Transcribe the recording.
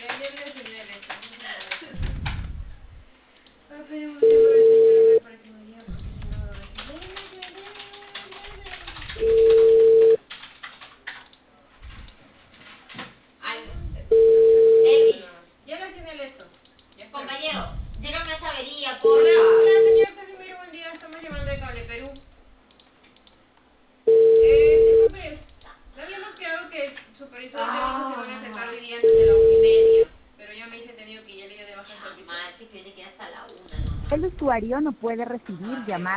ayer le enseñé el esto. Ahora pedimos tiempo a la señora para que me diga porque si no lo va a decir. Elvis, Ya le enseñé el esto. Ya está. compañero, llégame a esa avería, Hola, porfa. hola señor Casimiro, buen día. Estamos llamando de Cable Perú. Disculpe, le habíamos quedado que el supervisor técnico se vuelve a acercar hoy día antes de la 1:30. Pero ya me dice tenido que ya le dio de baja el servicio. Mal, que tiene que ir hasta la 1, ¿no? El usuario no puede recibir llamadas.